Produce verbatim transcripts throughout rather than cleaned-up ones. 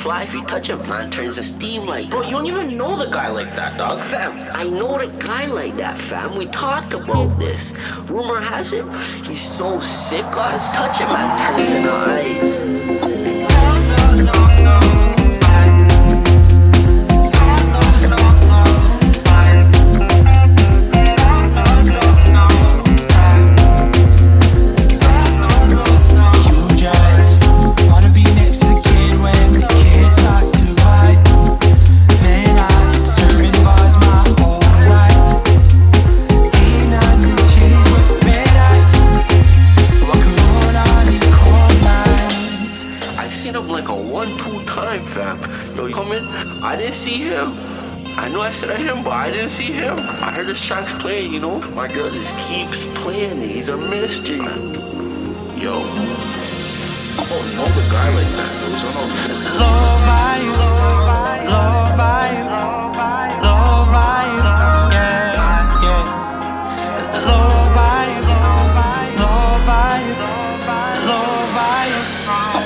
fly if you touch him. Man turns to steam like Bro, you don't even know the guy like that, dog. Fam, I know the guy like that, fam. We talked about this. Rumor has it, he's so sick, guys. Touch him, man turns in the eyes. Fam, yo, you coming? I didn't see him. I know I said I him, but I didn't see him. I heard his tracks playing, you know. My girl just keeps playing it. He's a mystery. Yo, I don't know the guy like that. Yo, so no. Love vibe, love vibe, love vibe, yeah, yeah. Love vibe, love vibe, love vibe.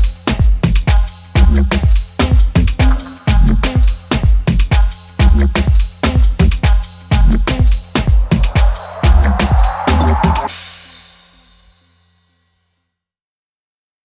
We'll be right back.